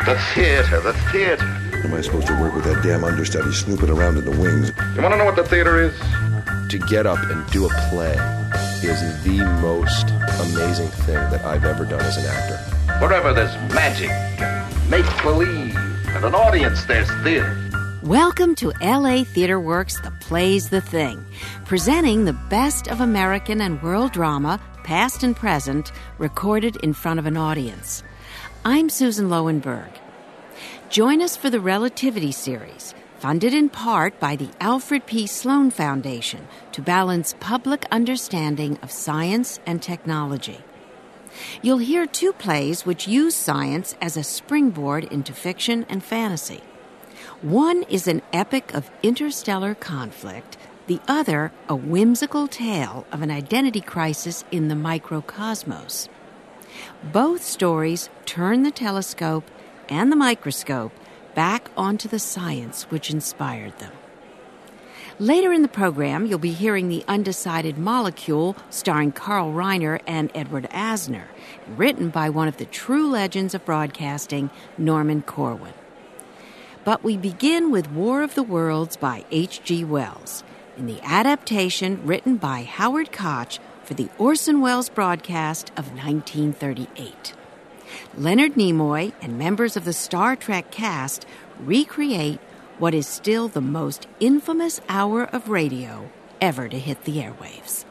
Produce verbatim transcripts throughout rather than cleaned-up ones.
The theater, the theater. Am I supposed to work with that damn understudy snooping around in the wings? You want to know what the theater is? To get up and do a play is the most amazing thing that I've ever done as an actor. Wherever there's magic, make-believe, and an audience, there's theater. Welcome to L A Theater Works, The Play's the Thing, presenting the best of American and world drama, past and present, recorded in front of an audience. I'm Susan Lowenberg. Join us for the Relativity series, funded in part by the Alfred P. Sloan Foundation to balance public understanding of science and technology. You'll hear two plays which use science as a springboard into fiction and fantasy. One is an epic of interstellar conflict, the other a whimsical tale of an identity crisis in the microcosmos. Both stories turn the telescope and the microscope back onto the science which inspired them. Later in the program, you'll be hearing The Undecided Molecule, starring Carl Reiner and Edward Asner, written by one of the true legends of broadcasting, Norman Corwin. But we begin with War of the Worlds by H G Wells, in the adaptation written by Howard Koch for the Orson Welles broadcast of nineteen thirty-eight. Leonard Nimoy and members of the Star Trek cast recreate what is still the most infamous hour of radio ever to hit the airwaves.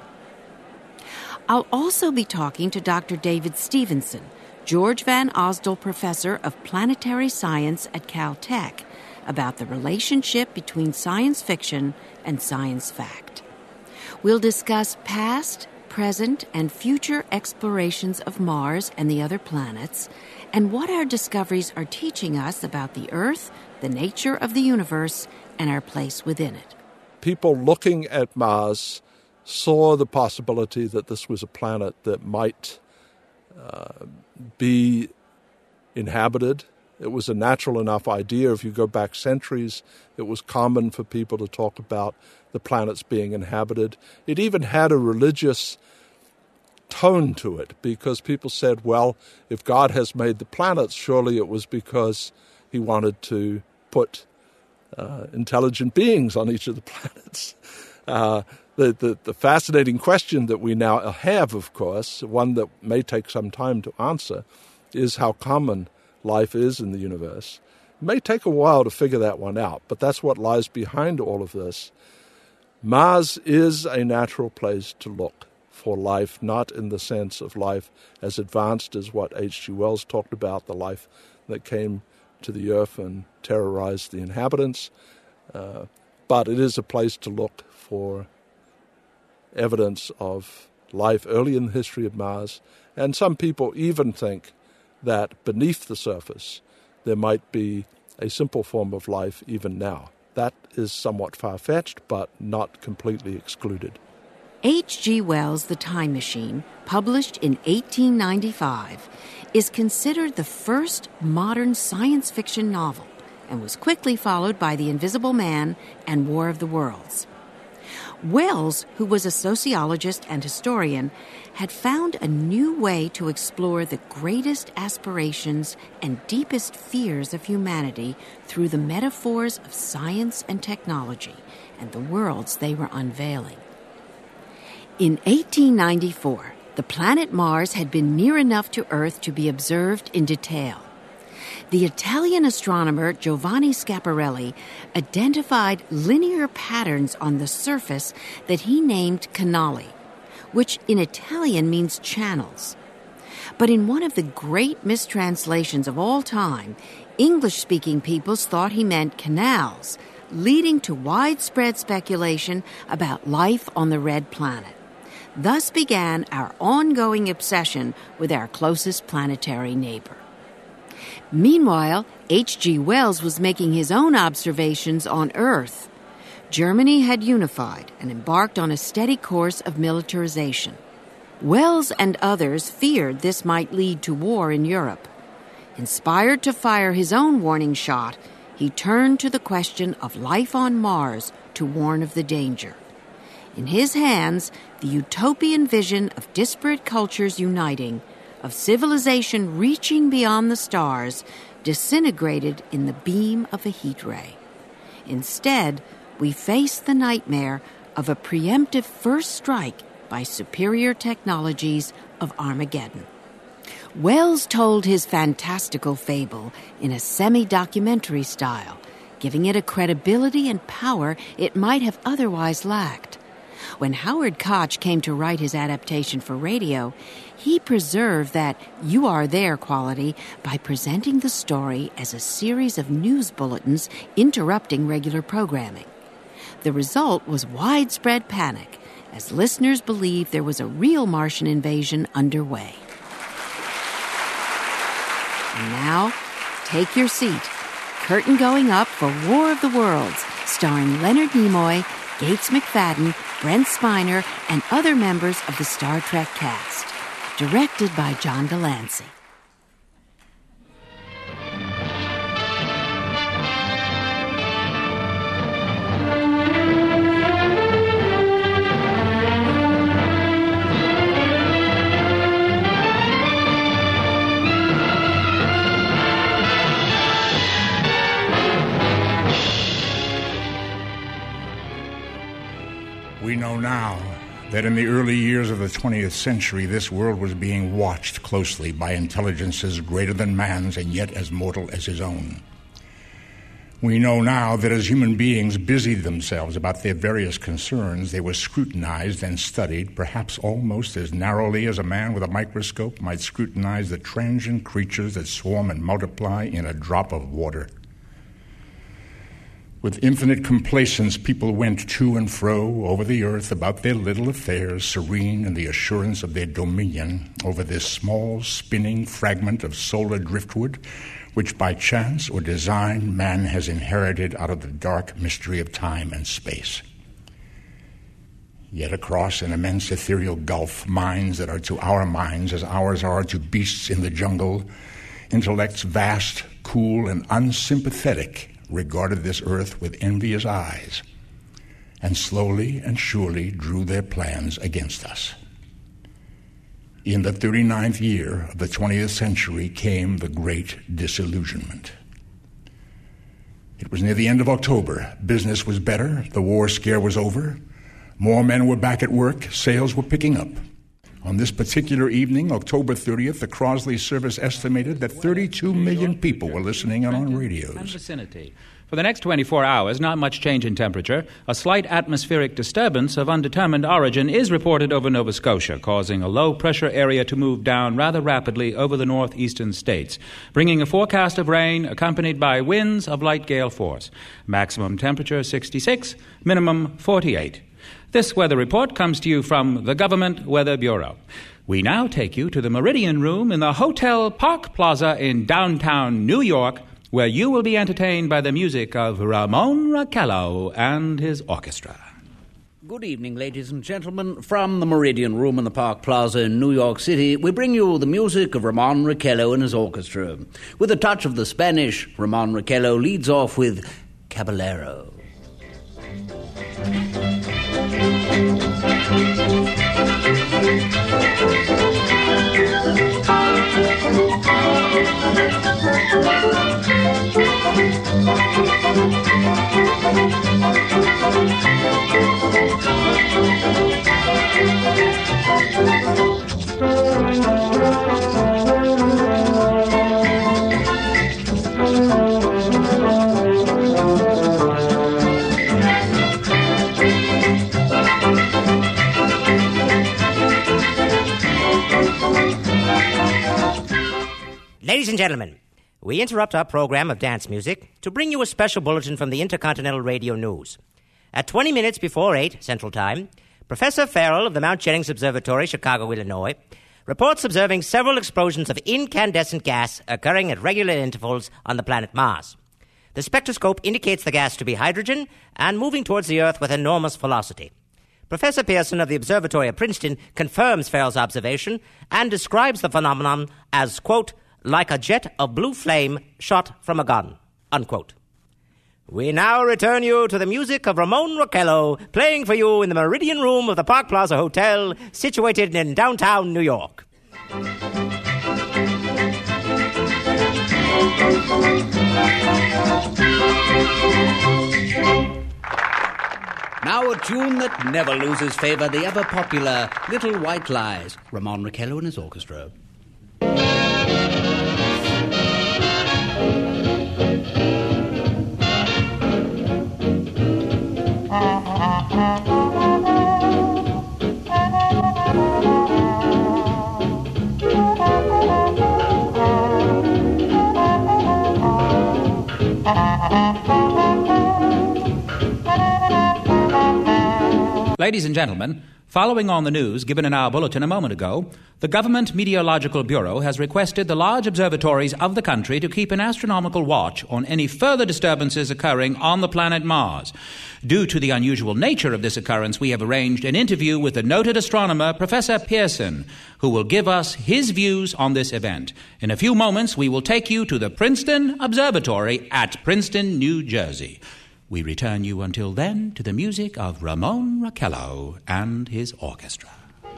I'll also be talking to Doctor David Stevenson, George Van Osdol Professor of Planetary Science at Caltech, about the relationship between science fiction and science fact. We'll discuss past, present, and future explorations of Mars and the other planets, and what our discoveries are teaching us about the Earth, the nature of the universe, and our place within it. People looking at Mars saw the possibility that this was a planet that might uh, be inhabited. It was a natural enough idea. If you go back centuries, it was common for people to talk about the planets being inhabited. It even had a religious tone to it, because people said, well, if God has made the planets, surely it was because he wanted to put uh, intelligent beings on each of the planets. Uh, the, the, the fascinating question that we now have, of course, one that may take some time to answer, is how common life is in the universe. It may take a while to figure that one out, but that's what lies behind all of this. Mars is a natural place to look for life, not in the sense of life as advanced as what H G Wells talked about, the life that came to the Earth and terrorized the inhabitants. Uh, but it is a place to look for evidence of life early in the history of Mars. And some people even think that beneath the surface there might be a simple form of life even now. That is somewhat far-fetched, but not completely excluded. H G Wells' The Time Machine, published in eighteen ninety-five, is considered the first modern science fiction novel and was quickly followed by The Invisible Man and War of the Worlds. Wells, who was a sociologist and historian, had found a new way to explore the greatest aspirations and deepest fears of humanity through the metaphors of science and technology and the worlds they were unveiling. In eighteen ninety-four, the planet Mars had been near enough to Earth to be observed in detail. The Italian astronomer Giovanni Schiaparelli identified linear patterns on the surface that he named canali, which in Italian means channels. But in one of the great mistranslations of all time, English-speaking peoples thought he meant canals, leading to widespread speculation about life on the red planet. Thus began our ongoing obsession with our closest planetary neighbor. Meanwhile, H G Wells was making his own observations on Earth. Germany had unified and embarked on a steady course of militarization. Wells and others feared this might lead to war in Europe. Inspired to fire his own warning shot, he turned to the question of life on Mars to warn of the danger. In his hands, the utopian vision of disparate cultures uniting, of civilization reaching beyond the stars, disintegrated in the beam of a heat ray. Instead, we face the nightmare of a preemptive first strike by superior technologies of Armageddon. Wells told his fantastical fable in a semi-documentary style, giving it a credibility and power it might have otherwise lacked. When Howard Koch came to write his adaptation for radio, he preserved that you are there quality by presenting the story as a series of news bulletins interrupting regular programming. The result was widespread panic, as listeners believed there was a real Martian invasion underway. And now, take your seat. Curtain going up for War of the Worlds, starring Leonard Nimoy, Gates McFadden, Brent Spiner, and other members of the Star Trek cast. Directed by John Delancey. We know now that in the early years of the twentieth century, this world was being watched closely by intelligences greater than man's and yet as mortal as his own. We know now that as human beings busied themselves about their various concerns, they were scrutinized and studied, perhaps almost as narrowly as a man with a microscope might scrutinize the transient creatures that swarm and multiply in a drop of water. With infinite complacence, people went to and fro over the earth about their little affairs, serene in the assurance of their dominion over this small, spinning fragment of solar driftwood, which by chance or design man has inherited out of the dark mystery of time and space. Yet across an immense ethereal gulf, minds that are to our minds as ours are to beasts in the jungle, intellects vast, cool, and unsympathetic, regarded this earth with envious eyes, and slowly and surely drew their plans against us. In the thirty-ninth year of the twentieth century came the Great Disillusionment. It was near the end of October. Business was better. The war scare was over. More men were back at work. Sales were picking up. On this particular evening, October thirtieth, the Crosley service estimated that thirty-two million people were listening in on radios. Vicinity. For the next twenty-four hours, not much change in temperature. A slight atmospheric disturbance of undetermined origin is reported over Nova Scotia, causing a low-pressure area to move down rather rapidly over the northeastern states, bringing a forecast of rain accompanied by winds of light gale force. Maximum temperature sixty-six, minimum forty-eight. This weather report comes to you from the Government Weather Bureau. We now take you to the Meridian Room in the Hotel Park Plaza in downtown New York, where you will be entertained by the music of Ramon Raquello and his orchestra. Good evening, ladies and gentlemen. From the Meridian Room in the Park Plaza in New York City, we bring you the music of Ramon Raquello and his orchestra. With a touch of the Spanish, Ramon Raquello leads off with Caballero. Ladies and gentlemen, we interrupt our program of dance music to bring you a special bulletin from the Intercontinental Radio News. At twenty minutes before eight Central Time, Professor Farrell of the Mount Jennings Observatory, Chicago, Illinois, reports observing several explosions of incandescent gas occurring at regular intervals on the planet Mars. The spectroscope indicates the gas to be hydrogen and moving towards the Earth with enormous velocity. Professor Pearson of the Observatory of Princeton confirms Farrell's observation and describes the phenomenon as, quote, like a jet of blue flame shot from a gun, unquote. We now return you to the music of Ramon Raquello, playing for you in the Meridian Room of the Park Plaza Hotel, situated in downtown New York. Now a tune that never loses favour, the ever-popular Little White Lies, Ramon Raquello and his orchestra. Ladies and gentlemen, following on the news given in our bulletin a moment ago, the Government Meteorological Bureau has requested the large observatories of the country to keep an astronomical watch on any further disturbances occurring on the planet Mars. Due to the unusual nature of this occurrence, we have arranged an interview with the noted astronomer, Professor Pearson, who will give us his views on this event. In a few moments, we will take you to the Princeton Observatory at Princeton, New Jersey. We return you until then to the music of Ramon Raquello and his orchestra.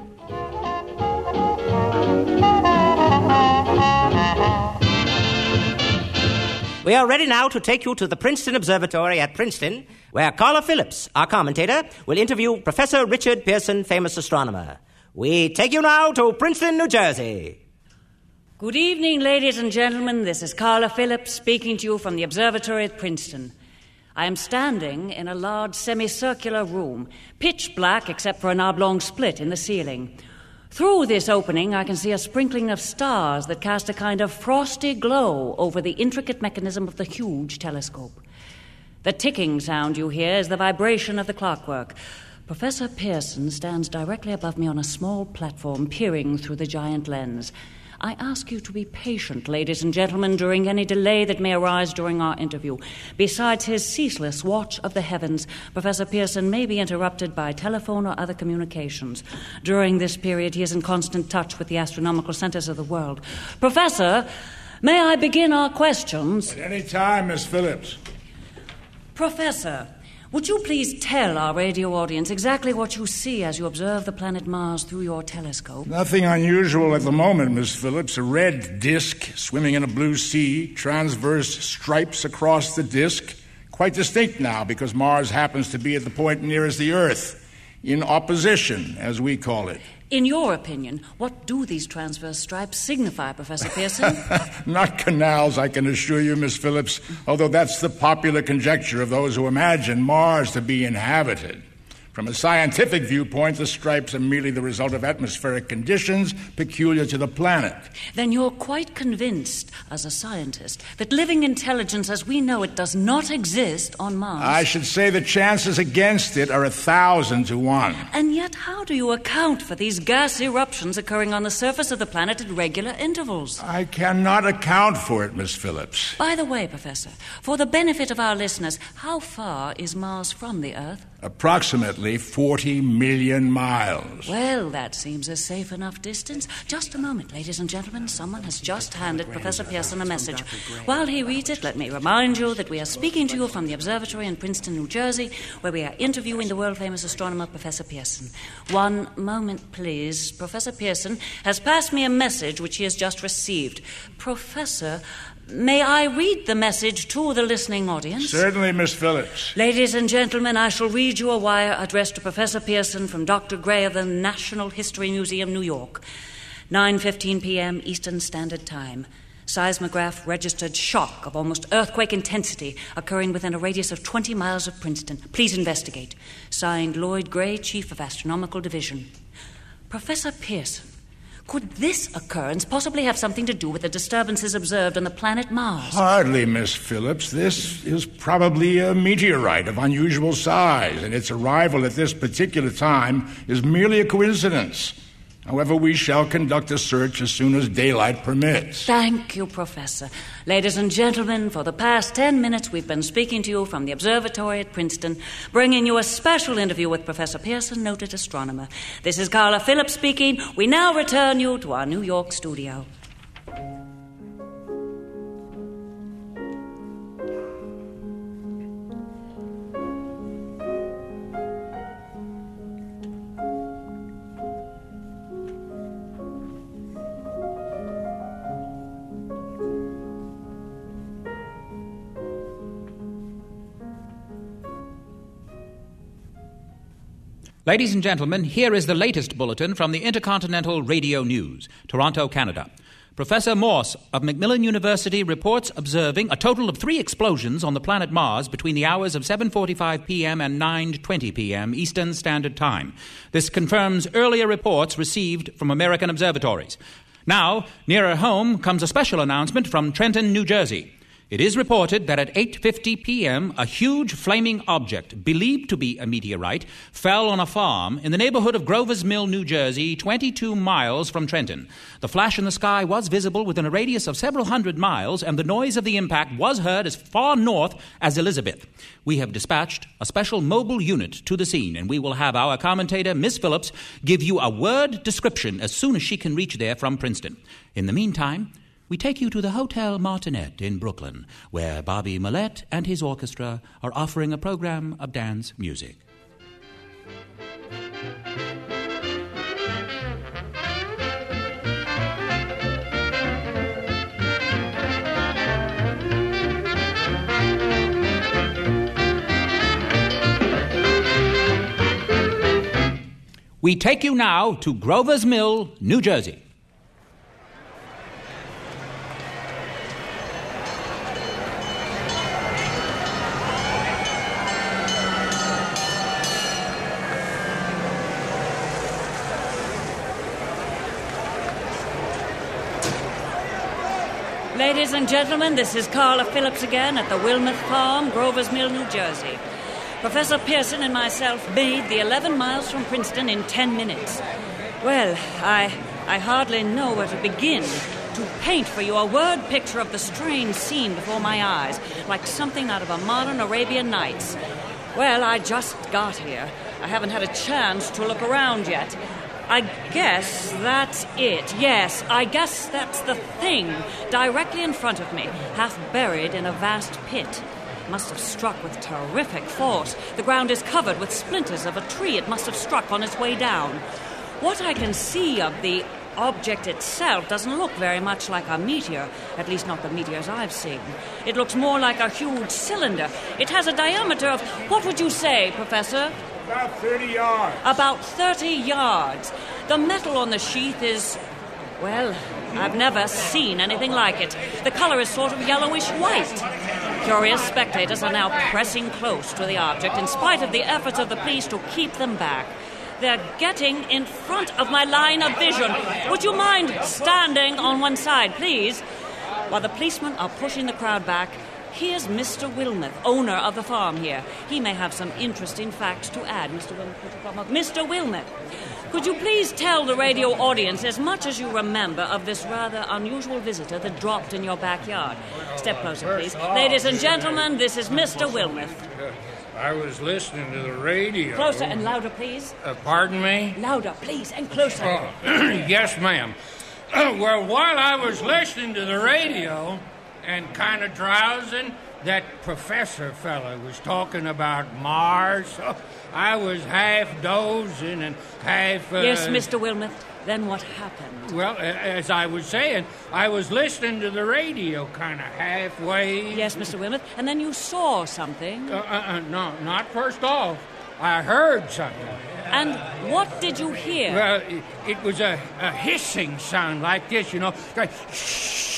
We are ready now to take you to the Princeton Observatory at Princeton, where Carla Phillips, our commentator, will interview Professor Richard Pearson, famous astronomer. We take you now to Princeton, New Jersey. Good evening, ladies and gentlemen. This is Carla Phillips speaking to you from the observatory at Princeton. I am standing in a large semicircular room, pitch black except for an oblong split in the ceiling. Through this opening, I can see a sprinkling of stars that cast a kind of frosty glow over the intricate mechanism of the huge telescope. The ticking sound you hear is the vibration of the clockwork. Professor Pearson stands directly above me on a small platform, peering through the giant lens. I ask you to be patient, ladies and gentlemen, during any delay that may arise during our interview. Besides his ceaseless watch of the heavens, Professor Pearson may be interrupted by telephone or other communications. During this period, he is in constant touch with the astronomical centers of the world. Professor, may I begin our questions? At any time, Miss Phillips. Professor, would you please tell our radio audience exactly what you see as you observe the planet Mars through your telescope? Nothing unusual at the moment, Miss Phillips. A red disk swimming in a blue sea, transverse stripes across the disk. Quite distinct now because Mars happens to be at the point nearest the Earth, in opposition, as we call it. In your opinion, what do these transverse stripes signify, Professor Pearson? Not canals, I can assure you, Miss Phillips, although that's the popular conjecture of those who imagine Mars to be inhabited. From a scientific viewpoint, the stripes are merely the result of atmospheric conditions peculiar to the planet. Then you're quite convinced, as a scientist, that living intelligence as we know it does not exist on Mars? I should say the chances against it are a thousand to one. And yet how do you account for these gas eruptions occurring on the surface of the planet at regular intervals? I cannot account for it, Miss Phillips. By the way, Professor, for the benefit of our listeners, how far is Mars from the Earth? Approximately forty million miles. Well, that seems a safe enough distance. Just a moment, ladies and gentlemen. Someone has just handed Professor Pearson a message. While he reads it, let me remind you that we are speaking to you from the observatory in Princeton, New Jersey, where we are interviewing the world-famous astronomer, Professor Pearson. One moment, please. Professor Pearson has passed me a message which he has just received. Professor, may I read the message to the listening audience? Certainly, Miss Phillips. Ladies and gentlemen, I shall read you a wire addressed to Professor Pearson from Doctor Gray of the National History Museum, New York. nine fifteen p.m. Eastern Standard Time. Seismograph registered shock of almost earthquake intensity occurring within a radius of twenty miles of Princeton. Please investigate. Signed, Lloyd Gray, Chief of Astronomical Division. Professor Pearson, could this occurrence possibly have something to do with the disturbances observed on the planet Mars? Hardly, Miss Phillips. This is probably a meteorite of unusual size, and its arrival at this particular time is merely a coincidence. However, we shall conduct a search as soon as daylight permits. Thank you, Professor. Ladies and gentlemen, for the past ten minutes we've been speaking to you from the observatory at Princeton, bringing you a special interview with Professor Pearson, noted astronomer. This is Carla Phillips speaking. We now return you to our New York studio. Ladies and gentlemen, here is the latest bulletin from the Intercontinental Radio News, Toronto, Canada. Professor Morse of Macmillan University reports observing a total of three explosions on the planet Mars between the hours of seven forty-five p.m. and nine twenty p.m. Eastern Standard Time. This confirms earlier reports received from American observatories. Now, nearer home comes a special announcement from Trenton, New Jersey. It is reported that at eight fifty p.m., a huge flaming object, believed to be a meteorite, fell on a farm in the neighborhood of Grover's Mill, New Jersey, twenty-two miles from Trenton. The flash in the sky was visible within a radius of several hundred miles, and the noise of the impact was heard as far north as Elizabeth. We have dispatched a special mobile unit to the scene, and we will have our commentator, Miss Phillips, give you a word description as soon as she can reach there from Princeton. In the meantime, we take you to the Hotel Martinet in Brooklyn, where Bobby Millett and his orchestra are offering a program of dance music. We take you now to Grover's Mill, New Jersey. Ladies and gentlemen, this is Carla Phillips again at the Wilmouth Farm, Grover's Mill, New Jersey. Professor Pearson and myself made the eleven miles from Princeton in ten minutes. Well, I, I hardly know where to begin to paint for you a word picture of the strange scene before my eyes, like something out of a modern Arabian Nights. Well, I just got here. I haven't had a chance to look around yet. I guess that's it. Yes, I guess that's the thing directly in front of me, half buried in a vast pit. Must have struck with terrific force. The ground is covered with splinters of a tree it must have struck on its way down. What I can see of the object itself doesn't look very much like a meteor, at least not the meteors I've seen. It looks more like a huge cylinder. It has a diameter of, what would you say, Professor? About thirty yards. About thirty yards. The metal on the sheath is, well, I've never seen anything like it. The color is sort of yellowish white. Curious spectators are now pressing close to the object in spite of the efforts of the police to keep them back. They're getting in front of my line of vision. Would you mind standing on one side, please? While the policemen are pushing the crowd back, here's Mister Wilmouth, owner of the farm here. He may have some interesting facts to add. Mister Wilmouth, could you come up? Mister Wilmouth, could you please tell the radio audience as much as you remember of this rather unusual visitor that dropped in your backyard? Step closer, please. Ladies and gentlemen, this is Mister Wilmouth. I was listening to the radio. Closer and louder, please. Uh, pardon me? Louder, please, and closer. Oh, yes, ma'am. Well, while I was listening to the radio and kind of drowsing, that professor fellow was talking about Mars. So I was half dozing and half... Uh, yes, Mister Wilmouth, then what happened? Well, as I was saying, I was listening to the radio kind of halfway. Yes, Mister Wilmouth, and then you saw something. Uh, uh, uh, no, not first off. I heard something. And what did you hear? Well, it, it was a, a hissing sound like this, you know, like shh.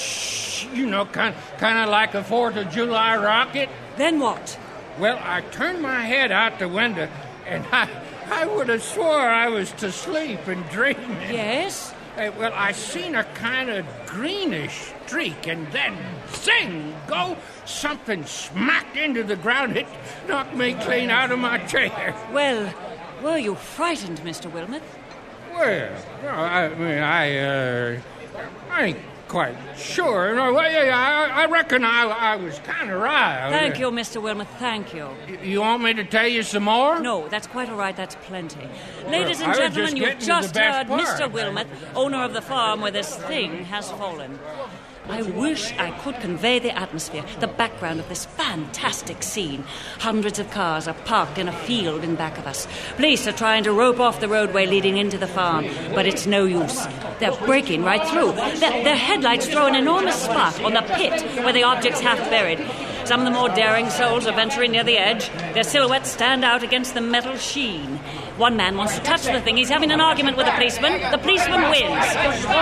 You know, kind, kind of like a Fourth of July rocket. Then what? Well, I turned my head out the window, and I, I would have swore I was to sleep and dreaming. Yes? Uh, well, I seen a kind of greenish streak, and then, zing, go, something smacked into the ground. It knocked me clean out of my chair. Well, were you frightened, Mister Wilmouth? Well, I mean, I, uh, I ain't quite sure. No, well, yeah, I, I reckon I, I was kind of riled. Thank you, Mister Wilmouth, thank you. You want me to tell you some more? No, that's quite all right. That's plenty. Ladies and I gentlemen, just you've just heard part. Mister Wilmouth, owner of the farm where this thing has fallen. I wish I could convey the atmosphere, the background of this fantastic scene. Hundreds of cars are parked in a field in back of us. Police are trying to rope off the roadway leading into the farm, but it's no use. They're breaking right through. Their, their headlights throw an enormous spot on the pit where the object's half buried. Some of the more daring souls are venturing near the edge. Their silhouettes stand out against the metal sheen. One man wants to touch the thing. He's having an argument with the policeman. The policeman wins.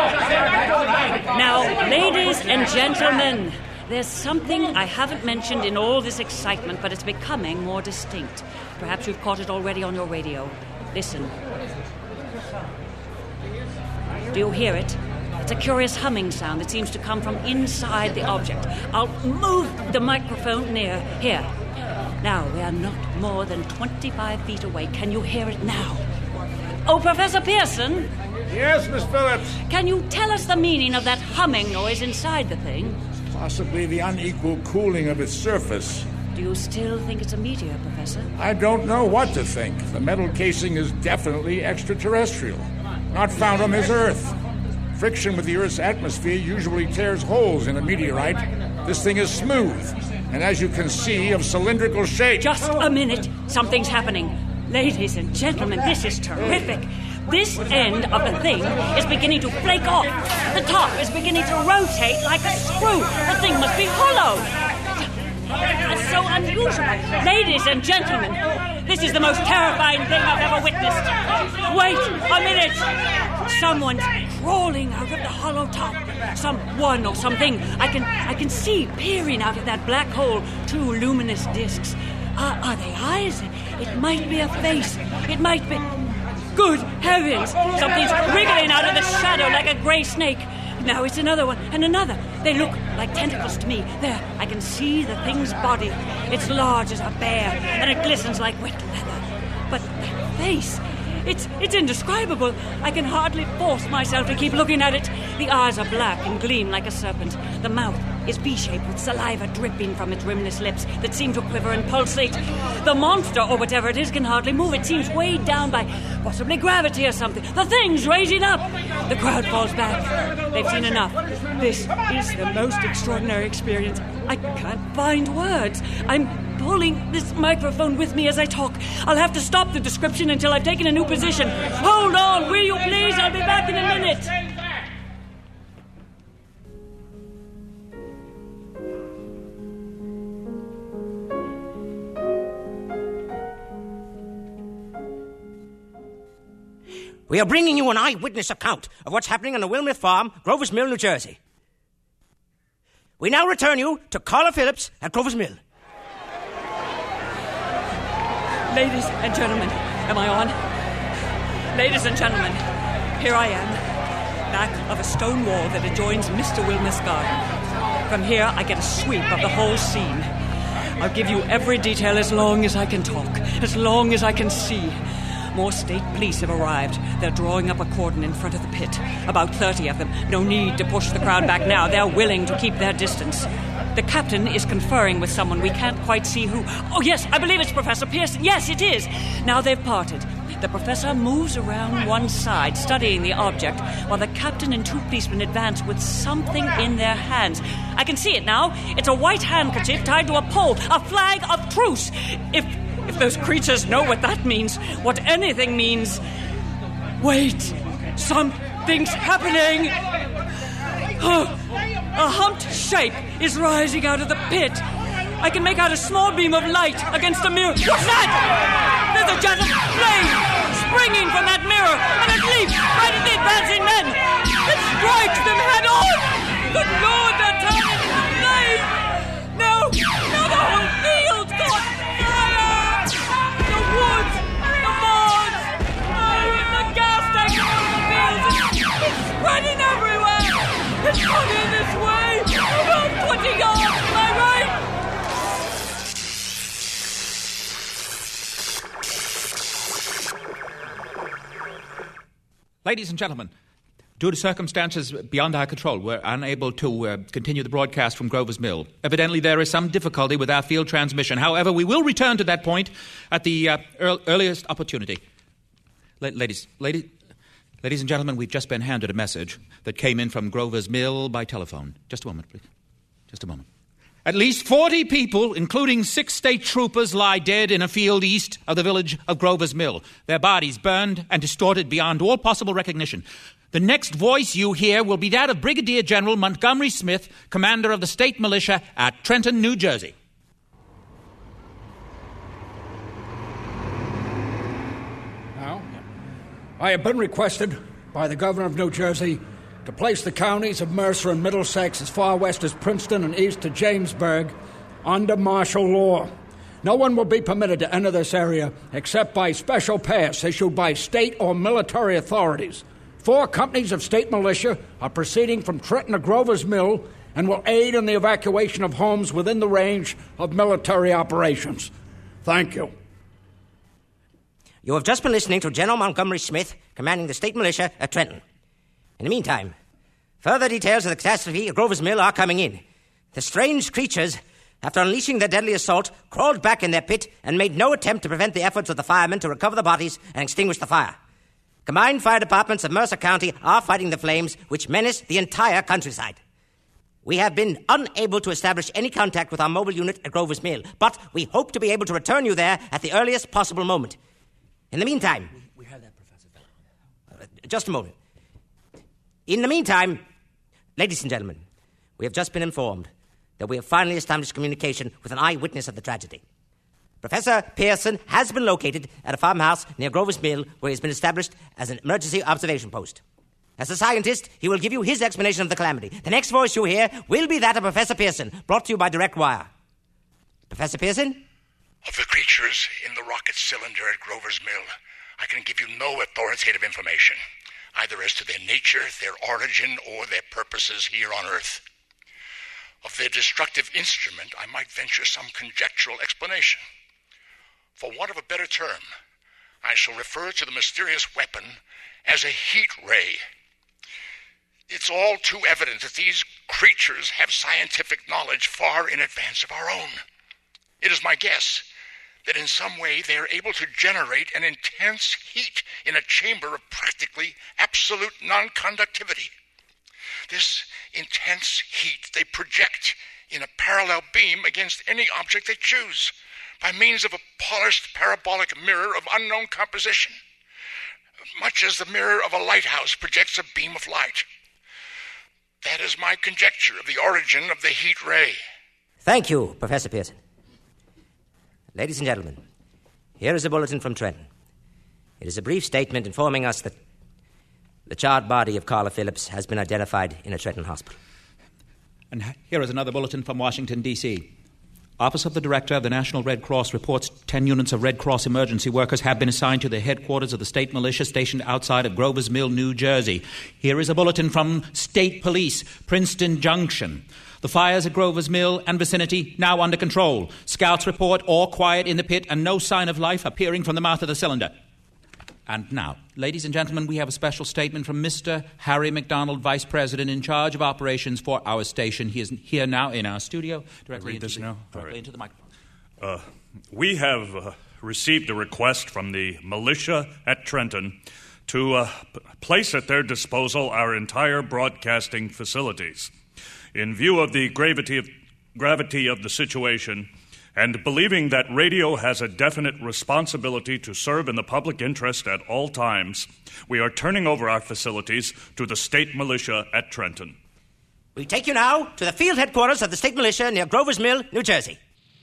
Now, ladies and gentlemen, there's something I haven't mentioned in all this excitement, but it's becoming more distinct. Perhaps you've caught it already on your radio. Listen. Do you hear it? It's a curious humming sound that seems to come from inside the object. I'll move the microphone near here. Now, we are not more than twenty-five feet away. Can you hear it now? Oh, Professor Pearson? Yes, Miss Phillips? Can you tell us the meaning of that humming noise inside the thing? Possibly the unequal cooling of its surface. Do you still think it's a meteor, Professor? I don't know what to think. The metal casing is definitely extraterrestrial, not found on this Earth. Friction with the Earth's atmosphere usually tears holes in a meteorite. This thing is smooth, and as you can see, of cylindrical shape. Just a minute. Something's happening. Ladies and gentlemen, this is terrific. This end of the thing is beginning to flake off. The top is beginning to rotate like a screw. The thing must be hollow. That's so unusual. Ladies and gentlemen, this is the most terrifying thing I've ever witnessed. Wait a minute. Someone's crawling out of the hollow top. Someone or something. I can I can see peering out of that black hole two luminous discs. Uh, are they eyes? It might be a face. It might be... Good heavens! Something's wriggling out of the shadow like a grey snake. Now it's another one, and another. They look like tentacles to me. There, I can see the thing's body. It's large as a bear, and it glistens like wet leather. But that face... It's it's indescribable. I can hardly force myself to keep looking at it. The eyes are black and gleam like a serpent. The mouth is V-shaped with saliva dripping from its rimless lips that seem to quiver and pulsate. The monster, or whatever it is, can hardly move. It seems weighed down by possibly gravity or something. The thing's raising up. The crowd falls back. They've seen enough. This is the most extraordinary experience. I can't find words. I'm pulling this microphone with me as I talk. I'll have to stop the description until I've taken a new position. Hold on, will you please? I'll be back in a minute. We are bringing you an eyewitness account of what's happening on the Wilmeth Farm, Grover's Mill, New Jersey. We now return you to Carla Phillips at Grover's Mill. Ladies and gentlemen, am I on? Ladies and gentlemen, here I am, back of a stone wall that adjoins Mister Wilmeth's garden. From here, I get a sweep of the whole scene. I'll give you every detail as long as I can talk, as long as I can see. More state police have arrived. They're drawing up a cordon in front of the pit. About thirty of them. No need to push the crowd back now. They're willing to keep their distance. The captain is conferring with someone. We can't quite see who. Oh, yes, I believe it's Professor Pearson. Yes, it is. Now they've parted. The professor moves around one side, studying the object, while the captain and two policemen advance with something in their hands. I can see it now. It's a white handkerchief tied to a pole, a flag of truce. If... If those creatures know what that means, what anything means... Wait! Something's happening! Oh, a humped shape is rising out of the pit. I can make out a small beam of light against a mirror. What's that? There's a jet of flame springing from that mirror, and it leaps right at the advancing men. It strikes them head on! Good Lord, they're turning into flame! No! No, the whole field's caught fire! The woods! The barns! Oh, the gas tank from the fields! It's spreading everywhere! It's coming this way! About twenty yards to my right! Ladies and gentlemen, due to circumstances beyond our control, we're unable to uh, continue the broadcast from Grover's Mill. Evidently, there is some difficulty with our field transmission. However, we will return to that point at the uh, earl- earliest opportunity. La- ladies, ladies, ladies and gentlemen, we've just been handed a message that came in from Grover's Mill by telephone. Just a moment, please. Just a moment. At least forty people, including six state troopers, lie dead in a field east of the village of Grover's Mill. Their bodies burned and distorted beyond all possible recognition. The next voice you hear will be that of Brigadier General Montgomery Smith, commander of the state militia at Trenton, New Jersey. Now, I have been requested by the governor of New Jersey to place the counties of Mercer and Middlesex as far west as Princeton and east to Jamesburg under martial law. No one will be permitted to enter this area except by special pass issued by state or military authorities. Four companies of state militia are proceeding from Trenton to Grover's Mill and will aid in the evacuation of homes within the range of military operations. Thank you. You have just been listening to General Montgomery Smith, commanding the state militia at Trenton. In the meantime, further details of the catastrophe at Grover's Mill are coming in. The strange creatures, after unleashing their deadly assault, crawled back in their pit and made no attempt to prevent the efforts of the firemen to recover the bodies and extinguish the fire. Combined fire departments of Mercer County are fighting the flames which menace the entire countryside. We have been unable to establish any contact with our mobile unit at Grover's Mill, but we hope to be able to return you there at the earliest possible moment. In the meantime... We, we heard that, Professor Feller. Uh, just a moment. In the meantime, ladies and gentlemen, we have just been informed that we have finally established communication with an eyewitness of the tragedy. Professor Pearson has been located at a farmhouse near Grover's Mill where he has been established as an emergency observation post. As a scientist, he will give you his explanation of the calamity. The next voice you hear will be that of Professor Pearson, brought to you by direct wire. Professor Pearson? Of the creatures in the rocket cylinder at Grover's Mill, I can give you no authoritative information, either as to their nature, their origin, or their purposes here on Earth. Of their destructive instrument, I might venture some conjectural explanation. For want of a better term, I shall refer to the mysterious weapon as a heat ray. It's all too evident that these creatures have scientific knowledge far in advance of our own. It is my guess that in some way they are able to generate an intense heat in a chamber of practically absolute non-conductivity. This intense heat they project in a parallel beam against any object they choose by means of a polished parabolic mirror of unknown composition, much as the mirror of a lighthouse projects a beam of light. That is my conjecture of the origin of the heat ray. Thank you, Professor Pearson. Ladies and gentlemen, here is a bulletin from Trenton. It is a brief statement informing us that the charred body of Carla Phillips has been identified in a Trenton hospital. And here is another bulletin from Washington, D C Office of the Director of the National Red Cross reports ten units of Red Cross emergency workers have been assigned to the headquarters of the state militia stationed outside of Grover's Mill, New Jersey. Here is a bulletin from State Police, Princeton Junction. The fires at Grover's Mill and vicinity now under control. Scouts report all quiet in the pit and no sign of life appearing from the mouth of the cylinder. And now, ladies and gentlemen, we have a special statement from Mister Harry McDonald, Vice President in charge of operations for our station. He is here now in our studio. Directly, read this the, now? directly right. into the microphone. Uh, we have uh, received a request from the militia at Trenton to uh, p- place at their disposal our entire broadcasting facilities. In view of the gravity of, gravity of the situation, and believing that radio has a definite responsibility to serve in the public interest at all times, we are turning over our facilities to the state militia at Trenton. We take you now to the field headquarters of the state militia near Grover's Mill, New Jersey.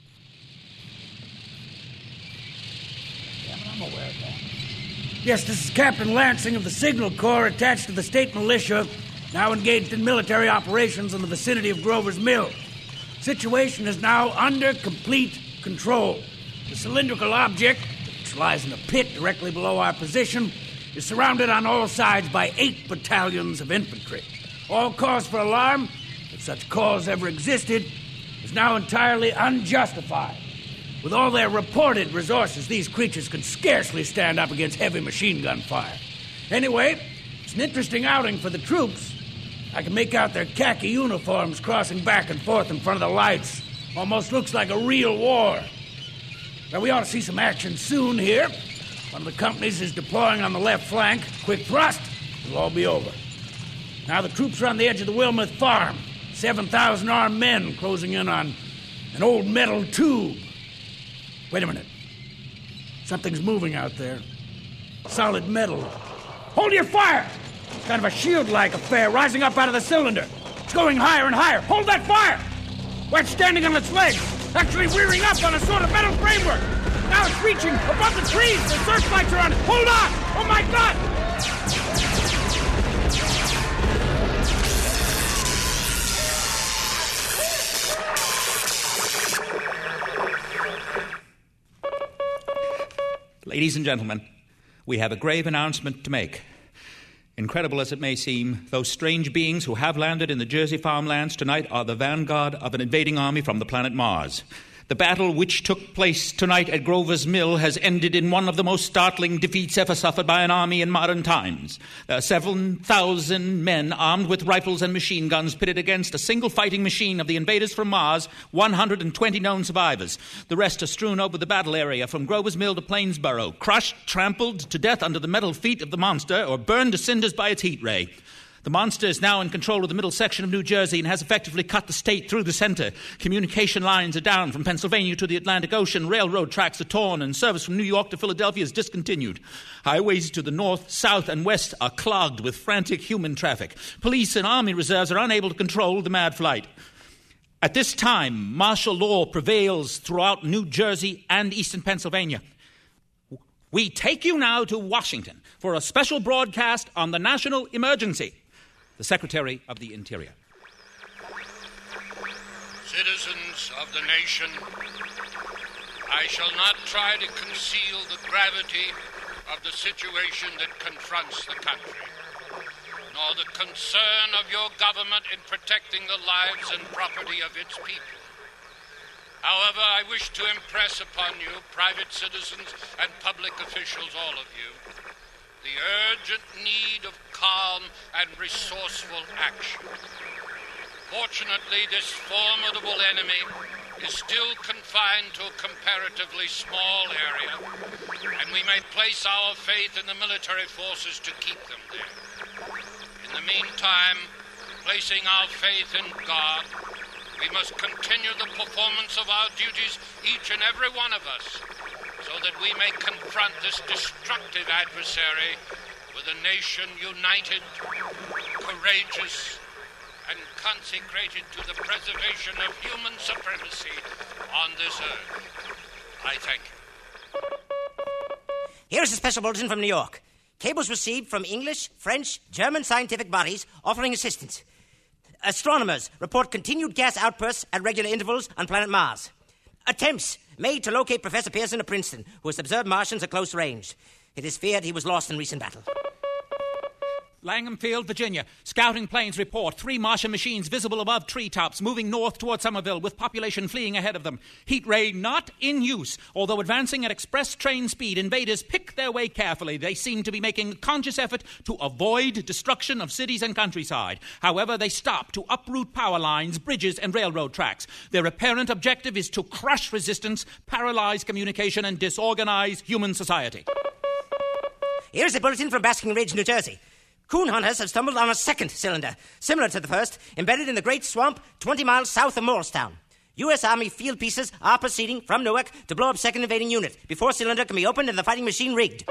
Yeah, I'm aware of that. Yes, this is Captain Lansing of the Signal Corps attached to the state militia, now engaged in military operations in the vicinity of Grover's Mill. Situation is now under complete control. The cylindrical object, which lies in a pit directly below our position, is surrounded on all sides by eight battalions of infantry. All cause for alarm, if such cause ever existed, is now entirely unjustified. With all their reported resources, these creatures can scarcely stand up against heavy machine gun fire. Anyway, it's an interesting outing for the troops. I can make out their khaki uniforms crossing back and forth in front of the lights. Almost looks like a real war. Now, we ought to see some action soon here. One of the companies is deploying on the left flank. Quick thrust, it'll all be over. Now, the troops are on the edge of the Wilmuth farm. seven thousand armed men closing in on an old metal tube. Wait a minute. Something's moving out there. Solid metal. Hold your fire! It's kind of a shield-like affair rising up out of the cylinder. It's going higher and higher. Hold that fire! Where it's standing on its legs, actually rearing up on a sort of metal framework. Now it's reaching above the trees. The searchlights are on it. Hold on! Oh, my God! Ladies and gentlemen, we have a grave announcement to make. Incredible as it may seem, those strange beings who have landed in the Jersey farmlands tonight are the vanguard of an invading army from the planet Mars. The battle which took place tonight at Grover's Mill has ended in one of the most startling defeats ever suffered by an army in modern times. There are seven thousand men armed with rifles and machine guns pitted against a single fighting machine of the invaders from Mars, one hundred twenty known survivors. The rest are strewn over the battle area from Grover's Mill to Plainsboro, crushed, trampled to death under the metal feet of the monster, or burned to cinders by its heat ray. The monster is now in control of the middle section of New Jersey and has effectively cut the state through the center. Communication lines are down from Pennsylvania to the Atlantic Ocean. Railroad tracks are torn and service from New York to Philadelphia is discontinued. Highways to the north, south, and west are clogged with frantic human traffic. Police and army reserves are unable to control the mad flight. At this time, martial law prevails throughout New Jersey and eastern Pennsylvania. We take you now to Washington for a special broadcast on the national emergency. The Secretary of the Interior. Citizens of the nation, I shall not try to conceal the gravity of the situation that confronts the country, nor the concern of your government in protecting the lives and property of its people. However, I wish to impress upon you, private citizens and public officials, all of you, the urgent need of calm and resourceful action. Fortunately, this formidable enemy is still confined to a comparatively small area, and we may place our faith in the military forces to keep them there. In the meantime, placing our faith in God, we must continue the performance of our duties, each and every one of us, so that we may confront this destructive adversary with a nation united, courageous, and consecrated to the preservation of human supremacy on this earth. I thank you. Here's a special bulletin from New York. Cables received from English, French, German scientific bodies offering assistance. Astronomers report continued gas outbursts at regular intervals on planet Mars. Attempts made to locate Professor Pearson of Princeton, who has observed Martians at close range. It is feared he was lost in recent battle. Langham Field, Virginia. Scouting planes report three Martian machines visible above treetops moving north toward Somerville with population fleeing ahead of them. Heat ray not in use. Although advancing at express train speed, invaders pick their way carefully. They seem to be making a conscious effort to avoid destruction of cities and countryside. However, they stop to uproot power lines, bridges, and railroad tracks. Their apparent objective is to crush resistance, paralyze communication, and disorganize human society. Here's a bulletin from Basking Ridge, New Jersey. Coon hunters have stumbled on a second cylinder, similar to the first, embedded in the Great Swamp, twenty miles south of Morristown. U S Army field pieces are proceeding from Newark to blow up second invading unit before cylinder can be opened and the fighting machine rigged.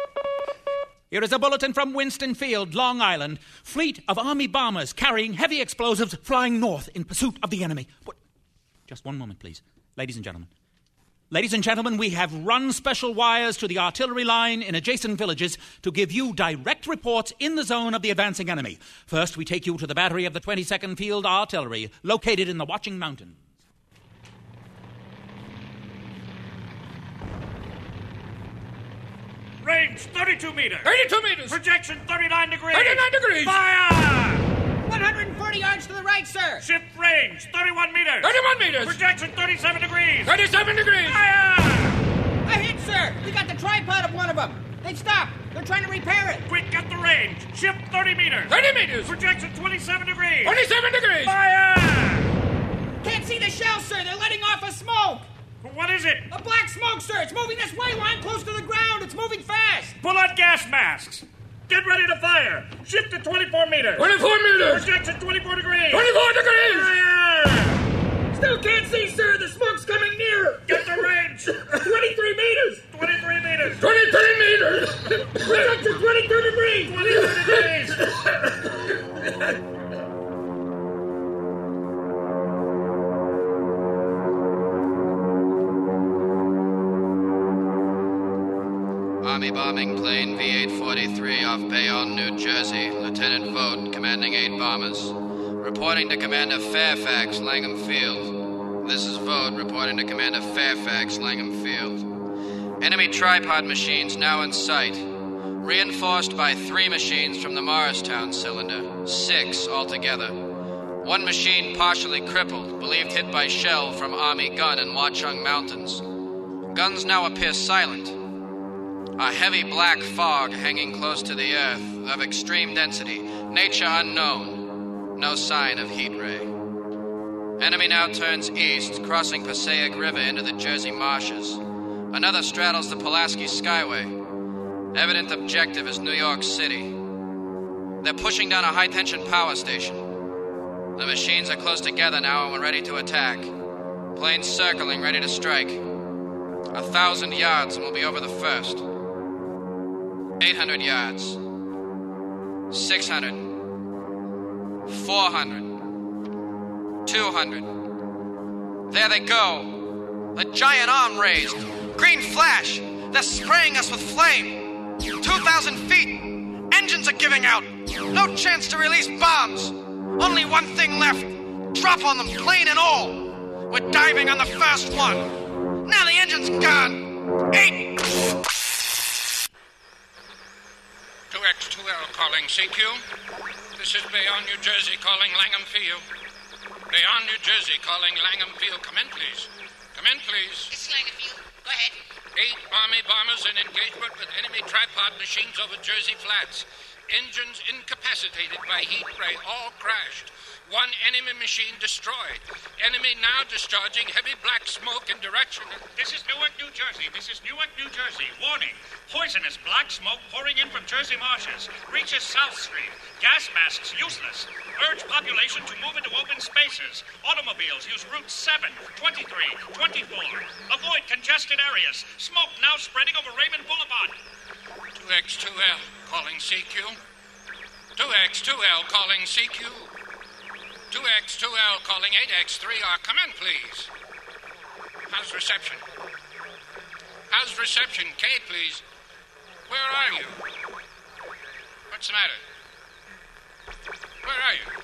Here is a bulletin from Winston Field, Long Island. Fleet of Army bombers carrying heavy explosives flying north in pursuit of the enemy. What? Just one moment, please. Ladies and gentlemen. Ladies and gentlemen, we have run special wires to the artillery line in adjacent villages to give you direct reports in the zone of the advancing enemy. First, we take you to the battery of the twenty-second Field Artillery, located in the Watching Mountains. Range thirty-two meters. thirty-two meters. Projection thirty-nine degrees. thirty-nine degrees. Fire! one hundred forty yards to the right, sir. Shift range thirty-one meters. thirty-one meters. Projection thirty-seven degrees. thirty-seven degrees. Fire! A hit, sir. We got the tripod of one of them. They stopped. They're trying to repair it. Quick, get the range. Shift thirty meters. thirty meters. Projection twenty-seven degrees. twenty-seven degrees. Fire! Can't see the shell, sir. They're letting off a smoke. What is it? A black smoke, sir. It's moving this way, line close to the ground. It's moving fast. Pull out gas masks. Get ready to fire. Shift to twenty-four meters. twenty-four meters. Projection twenty-four degrees. twenty-four degrees. Fire! Still can't see, sir. The smoke's coming nearer. Get the range. twenty-three meters. twenty-three meters. twenty-three meters. Projection twenty-two degrees. twenty-two degrees. Army bombing plane V eight forty-three off Bayonne, New Jersey. Lieutenant Vogt, commanding eight bombers. Reporting to Commander Fairfax, Langham Field. This is Vogt reporting to Commander Fairfax, Langham Field. Enemy tripod machines now in sight. Reinforced by three machines from the Morristown cylinder. Six altogether. One machine partially crippled, believed hit by shell from Army gun in Watchung Mountains. Guns now appear silent. A heavy black fog hanging close to the earth, of extreme density, nature unknown. No sign of heat ray. Enemy now turns east, crossing Passaic River into the Jersey marshes. Another straddles the Pulaski Skyway. Evident objective is New York City. They're pushing down a high-tension power station. The machines are close together now and we're ready to attack. Planes circling, ready to strike. A thousand yards and we'll be over the first. Eight hundred yards. Six hundred. Four hundred. Two hundred. There they go. The giant arm raised. Green flash. They're spraying us with flame. Two thousand feet. Engines are giving out. No chance to release bombs. Only one thing left. Drop on them, plane and all. We're diving on the first one. Now the engine's gone. Eight. two X two L calling C Q. This is Bayonne, New Jersey, calling Langham Field. Bayonne, New Jersey, calling Langham Field. Come in, please. Come in, please. This is Langham Field. Go ahead. Eight Army bombers in engagement with enemy tripod machines over Jersey Flats. Engines incapacitated by heat ray, all crashed. One enemy machine destroyed. Enemy now discharging heavy black smoke in direction of... This is Newark, New Jersey. This is Newark, New Jersey. Warning. Poisonous black smoke pouring in from Jersey marshes. Reaches South Street. Gas masks useless. Urge population to move into open spaces. Automobiles use routes seven, twenty-three, twenty-four. Avoid congested areas. Smoke now spreading over Raymond Boulevard. two X two L calling C Q. two X two L calling C Q. two X two L calling eight X three R. Come in, please. How's reception? How's reception? K, please. Where are you? What's the matter? Where are you?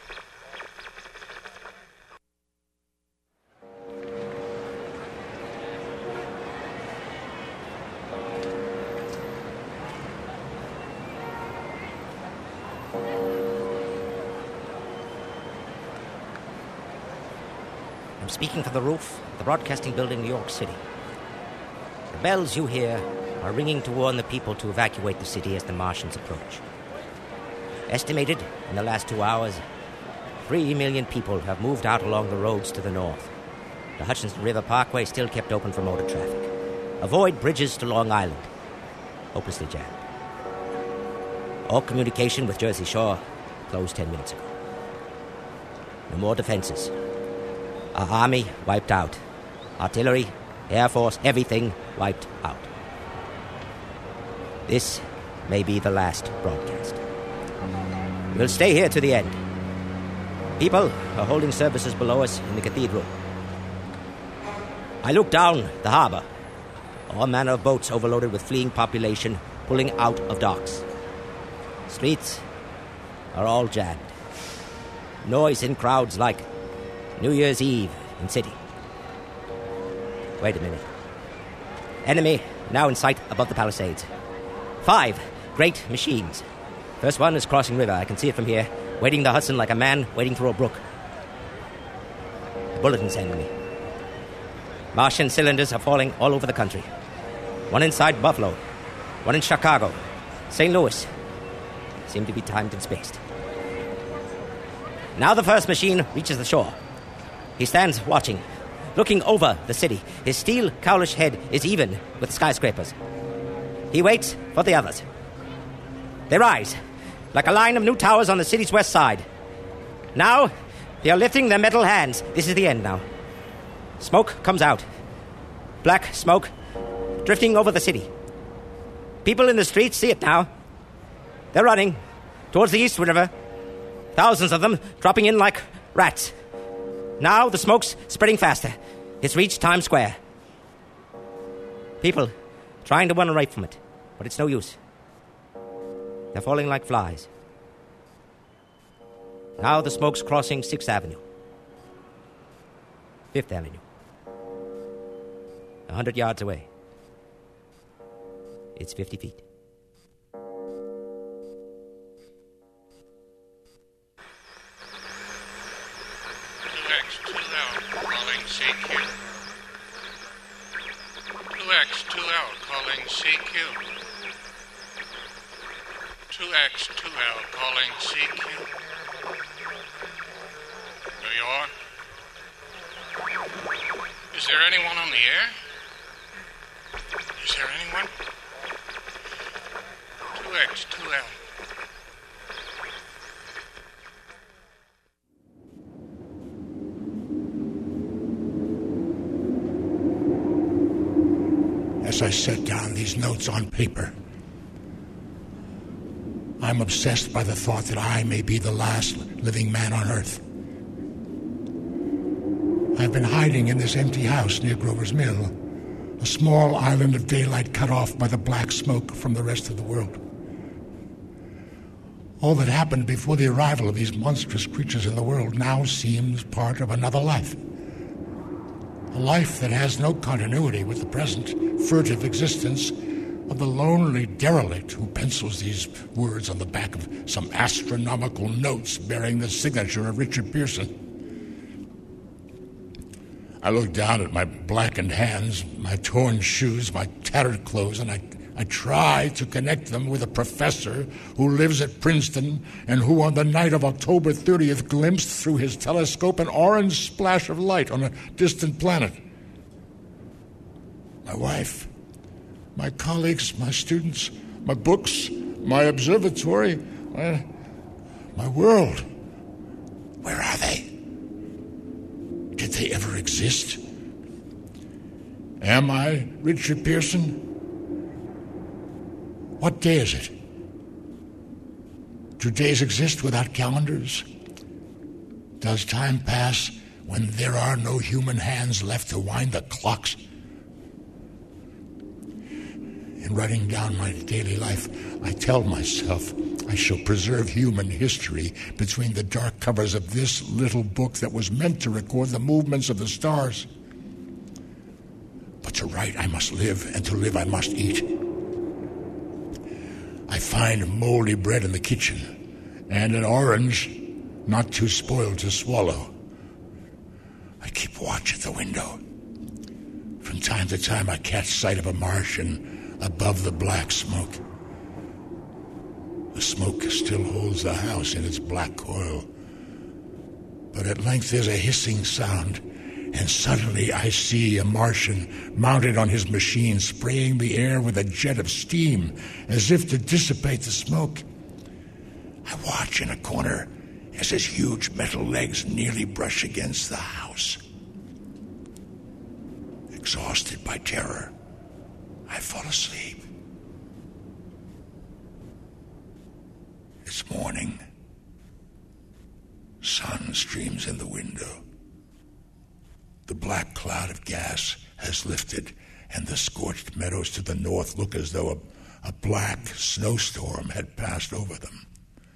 I'm speaking from the roof of the broadcasting building in New York City. The bells you hear are ringing to warn the people to evacuate the city as the Martians approach. Estimated in the last two hours, three million people have moved out along the roads to the north. The Hutchinson River Parkway still kept open for motor traffic. Avoid bridges to Long Island. Hopelessly jammed. All communication with Jersey Shore closed ten minutes ago. No more defenses. Our army wiped out. Artillery, Air Force, everything wiped out. This may be the last broadcast. We'll stay here to the end. People are holding services below us in the cathedral. I look down the harbor. All manner of boats overloaded with fleeing population pulling out of docks. Streets are all jammed. Noise in crowds like New Year's Eve in city. Wait a minute. Enemy now in sight above the Palisades. Five great machines. First one is crossing river. I can see it from here, wading the Hudson like a man wading through a brook. The bulletin's ending me. Martian cylinders are falling all over the country. One inside Buffalo. One in Chicago. Saint Louis. Seem to be timed and spaced. Now the first machine reaches the shore. He stands watching, looking over the city. His steel, cowlish head is even with skyscrapers. He waits for the others. They rise, like a line of new towers on the city's west side. Now, they are lifting their metal hands. This is the end now. Smoke comes out. Black smoke drifting over the city. People in the streets see it now. They're running towards the East River. Thousands of them dropping in like rats. Now the smoke's spreading faster. It's reached Times Square. People trying to run away from it, but it's no use. They're falling like flies. Now the smoke's crossing Sixth Avenue. Fifth Avenue. A hundred yards away. It's fifty feet. two X two L calling C Q. two X two L calling C Q. two X two L calling C Q. There you are. Is there anyone on the air? Is there anyone? two X two L. As I set down these notes on paper, I'm obsessed by the thought that I may be the last living man on Earth. I've been hiding in this empty house near Grover's Mill, a small island of daylight cut off by the black smoke from the rest of the world. All that happened before the arrival of these monstrous creatures in the world now seems part of another life. A life that has no continuity with the present furtive existence of the lonely derelict who pencils these words on the back of some astronomical notes bearing the signature of Richard Pearson. I look down at my blackened hands, my torn shoes, my tattered clothes, and I, I try to connect them with a professor who lives at Princeton and who on the night of October thirtieth glimpsed through his telescope an orange splash of light on a distant planet. My wife, my colleagues, my students, my books, my observatory, my, my world. Where are they? Did they ever exist? Am I Richard Pearson? What day is it? Do days exist without calendars? Does time pass when there are no human hands left to wind the clocks? In writing down my daily life, I tell myself I shall preserve human history between the dark covers of this little book that was meant to record the movements of the stars. But to write, I must live, and to live, I must eat. I find moldy bread in the kitchen, and an orange not too spoiled to swallow. I keep watch at the window. From time to time, I catch sight of a Martian above the black smoke. The smoke still holds the house in its black coil. But at length there's a hissing sound, and suddenly I see a Martian mounted on his machine spraying the air with a jet of steam as if to dissipate the smoke. I watch in a corner as his huge metal legs nearly brush against the house. Exhausted by terror, I fall asleep. It's morning. Sun streams in the window. The black cloud of gas has lifted, and the scorched meadows to the north look as though a, a black snowstorm had passed over them.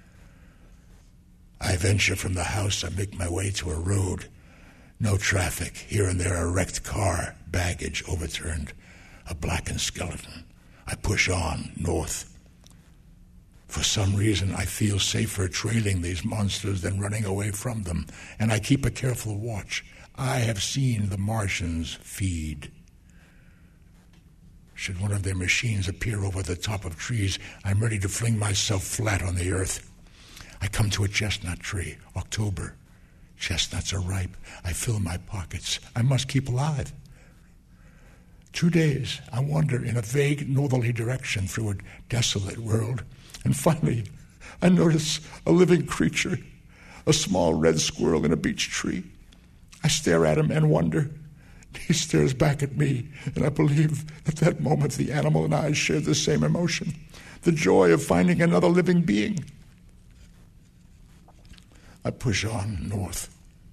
I venture from the house. I make my way to a road. No traffic. Here and there a wrecked car, baggage overturned, a blackened skeleton. I push on, north. For some reason, I feel safer trailing these monsters than running away from them, and I keep a careful watch. I have seen the Martians feed. Should one of their machines appear over the top of trees, I'm ready to fling myself flat on the earth. I come to a chestnut tree. October. Chestnuts are ripe. I fill my pockets. I must keep alive. Two days, I wander in a vague northerly direction through a desolate world. And finally, I notice a living creature, a small red squirrel in a beech tree. I stare at him and wonder. He stares back at me, and I believe at that moment the animal and I share the same emotion, the joy of finding another living being. I push on north.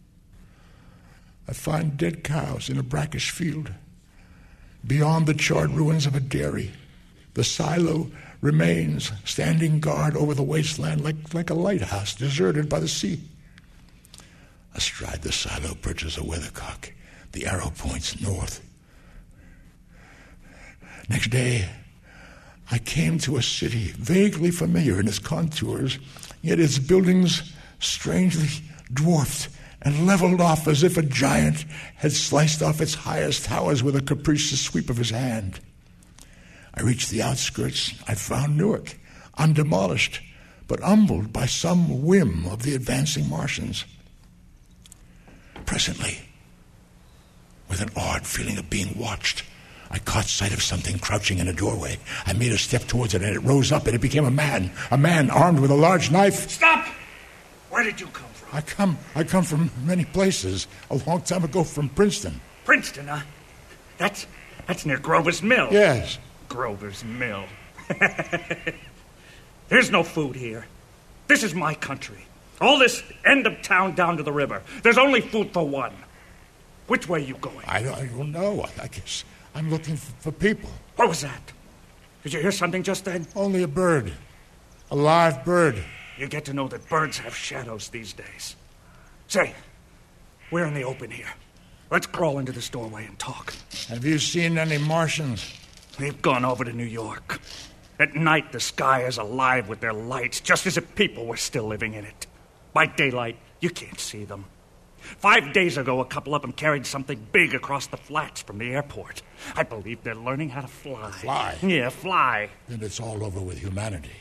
I find dead cows in a brackish field. Beyond the charred ruins of a dairy, the silo remains standing guard over the wasteland like, like a lighthouse deserted by the sea. Astride the silo perches a weathercock. The arrow points north. Next day, I came to a city vaguely familiar in its contours, yet its buildings strangely dwarfed and leveled off as if a giant had sliced off its highest towers with a capricious sweep of his hand. I reached the outskirts. I found Newark, undemolished, but humbled by some whim of the advancing Martians. Presently, with an odd feeling of being watched, I caught sight of something crouching in a doorway. I made a step towards it, and it rose up, and it became a man, a man armed with a large knife. Stop! Where did you come from? I come, I come from many places. A long time ago from Princeton. Princeton, huh? That's, that's near Grover's Mill. Yes. Grover's Mill. There's no food here. This is my country. All this end of town down to the river. There's only food for one. Which way are you going? I don't, I don't know. I guess I'm looking for, for people. What was that? Did you hear something just then? Only a bird. A live bird. You get to know that birds have shadows these days. Say, we're in the open here. Let's crawl into this doorway and talk. Have you seen any Martians? They've gone over to New York. At night, the sky is alive with their lights, just as if people were still living in it. By daylight, you can't see them. Five days ago, a couple of them carried something big across the flats from the airport. I believe they're learning how to fly. Fly? Yeah, fly. Then it's all over with humanity.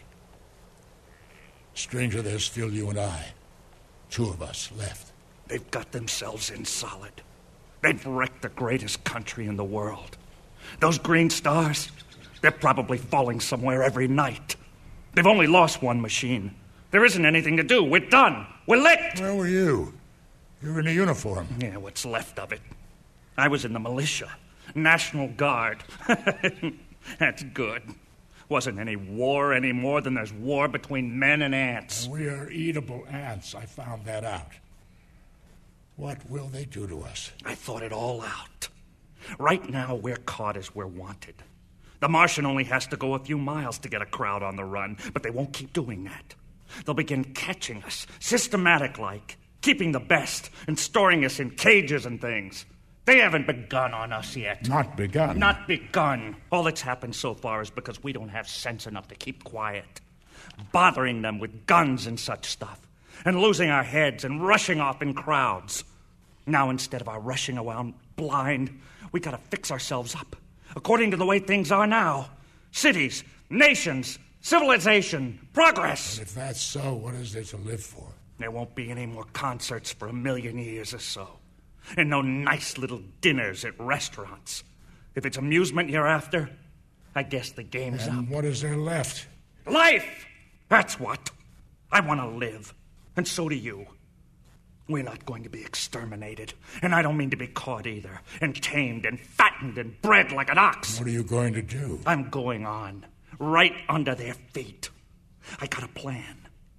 Stranger, there's still you and I. Two of us left. They've got themselves in solid. They've wrecked the greatest country in the world. Those green stars, they're probably falling somewhere every night. They've only lost one machine. There isn't anything to do. We're done. We're licked. Where were you? You were in a uniform. Yeah, what's left of it. I was in the militia. National Guard. That's good. Wasn't any war any more than there's war between men and ants. We are eatable ants. I found that out. What will they do to us? I thought it all out. Right now, we're caught as we're wanted. The Martian only has to go a few miles to get a crowd on the run, but they won't keep doing that. They'll begin catching us, systematic-like, keeping the best and storing us in cages and things. They haven't begun on us yet. Not begun? Not begun. All that's happened so far is because we don't have sense enough to keep quiet. Bothering them with guns and such stuff, and losing our heads and rushing off in crowds. Now, instead of our rushing around blind, we gotta fix ourselves up, according to the way things are now. Cities, nations, civilization, progress. But if that's so, what is there to live for? There won't be any more concerts for a million years or so. And no nice little dinners at restaurants. If it's amusement you're after, I guess the game's and up. What is there left? Life! That's what. I want to live. And so do you. We're not going to be exterminated. And I don't mean to be caught either. And tamed and fattened and bred like an ox. What are you going to do? I'm going on. Right under their feet. I got a plan.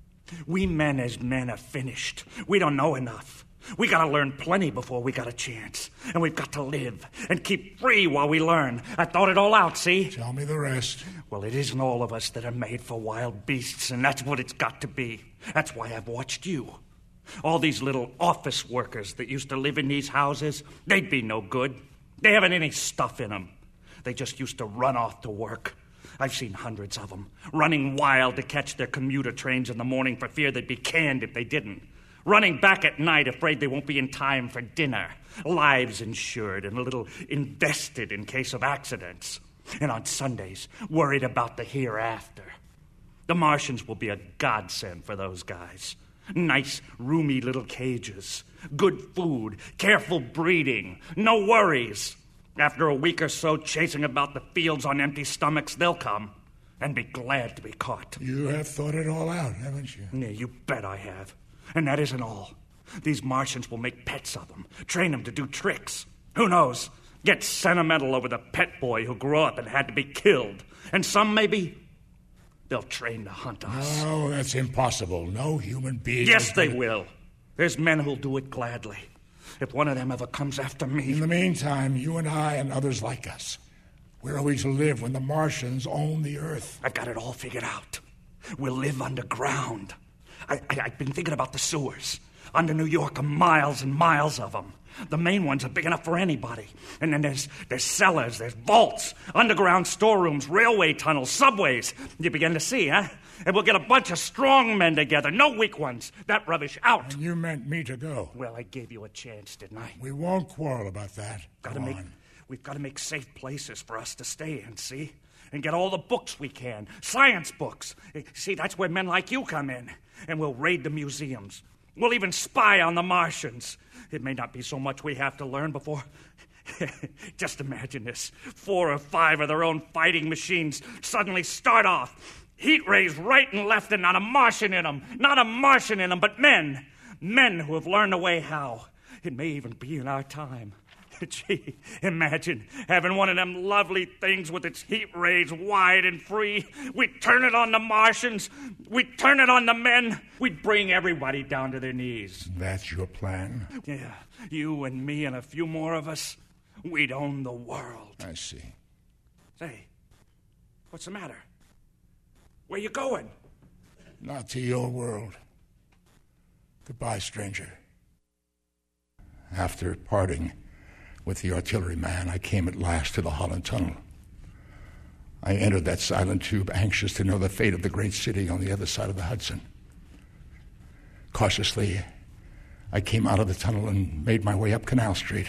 We men as men are finished. We don't know enough. We gotta learn plenty before we got a chance. And we've got to live and keep free while we learn. I thought it all out, see? Tell me the rest. Well, it isn't all of us that are made for wild beasts, and that's what it's got to be. That's why I've watched you. All these little office workers that used to live in these houses, they'd be no good. They haven't any stuff in them. They just used to run off to work. I've seen hundreds of them, running wild to catch their commuter trains in the morning for fear they'd be canned if they didn't. Running back at night, afraid they won't be in time for dinner. Lives insured and a little invested in case of accidents. And on Sundays, worried about the hereafter. The Martians will be a godsend for those guys. Nice, roomy little cages. Good food. Careful breeding. No worries. After a week or so chasing about the fields on empty stomachs, they'll come and be glad to be caught. You have thought it all out, haven't you? Yeah, you bet I have. And that isn't all. These Martians will make pets of them, train them to do tricks. Who knows? Get sentimental over the pet boy who grew up and had to be killed. And some, maybe, they'll train to hunt us. No, that's impossible. No human being... Yes, they will. There's men who'll do it gladly. If one of them ever comes after me... In the meantime, you and I and others like us, where are we to live when the Martians own the Earth? I've got it all figured out. We'll live underground. I, I, I've been thinking about the sewers. Under New York are miles and miles of them. The main ones are big enough for anybody. And then there's there's cellars, there's vaults, underground storerooms, railway tunnels, subways. You begin to see, huh? And we'll get a bunch of strong men together, no weak ones. That rubbish out. And you meant me to go. Well, I gave you a chance, didn't I? We won't quarrel about that. Gotta Go make, on. We've got to make safe places for us to stay in, see? And get all the books we can. Science books. See, that's where men like you come in. And we'll raid the museums. We'll even spy on the Martians. It may not be so much we have to learn before... Just imagine this. Four or five of their own fighting machines suddenly start off. Heat rays right and left and not a Martian in them. Not a Martian in them, but men. Men who have learned the way how. It may even be in our time. Gee, imagine having one of them lovely things with its heat rays wide and free. We'd turn it on the Martians. We'd turn it on the men. We'd bring everybody down to their knees. That's your plan? Yeah, you and me and a few more of us, we'd own the world. I see. Say, what's the matter? Where you going? Not to your world. Goodbye, stranger. After parting with the artilleryman, I came at last to the Holland Tunnel. I entered that silent tube, anxious to know the fate of the great city on the other side of the Hudson. Cautiously, I came out of the tunnel and made my way up Canal Street.